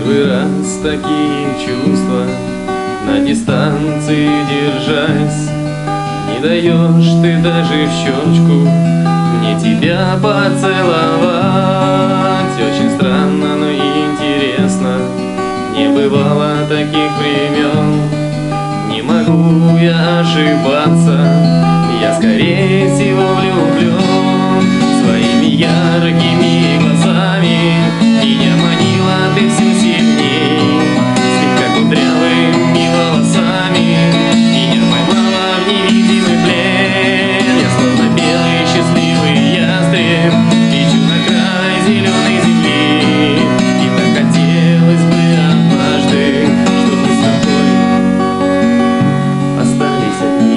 Первый раз такие чувства, на дистанции держась. Не даешь ты даже в щечку мне тебя поцеловать. Очень странно, но и интересно, не бывало таких времен. Не могу я ошибаться, я скорее всего влюблен. Своими яркими глазами меня манила ты все сильней. Слегка кудрявыми волосами меня поймала в невидимый плен. Я словно белый счастливый ястреб лечу на край зеленой земли. И так хотелось бы однажды, чтоб мы с тобой остались одни.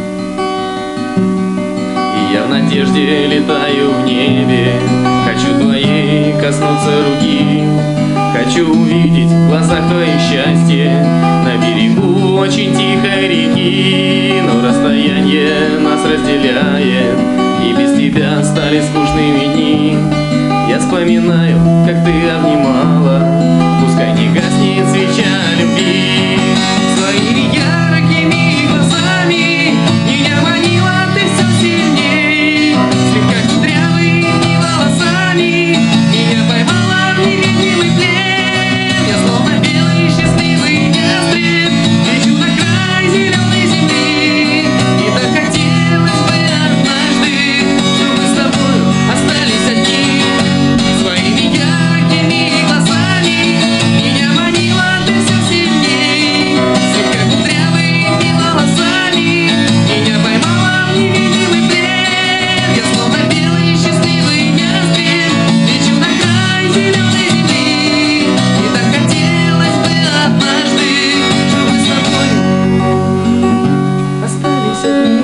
И я в надежде летаю в небе, хочу твоей коснуться руки. Хочу увидеть в глазах твоих счастье на берегу очень тихой реки. Но расстояние нас разделяет, и без тебя стали скучными дни. Я вспоминаю, как ты обнимала, пускай не гаснет свеча любви. Своими яркими глазами меня манила ты все сильней. Слегка кудрявыми волосами меня поймала в невидимый плен. Я словно белый счастливый ястреб лечу на край зеленой земли. И так хотелось бы однажды, чтобы мы с тобою остались одни. Своими яркими глазами меня манила ты все сильней. Слегка кудрявыми волосами меня поймала в невидимый плен. Я словно белый счастливый ястреб лечу на край зеленой земли. И так хотелось бы однажды, чтобы мы с тобой остались одни.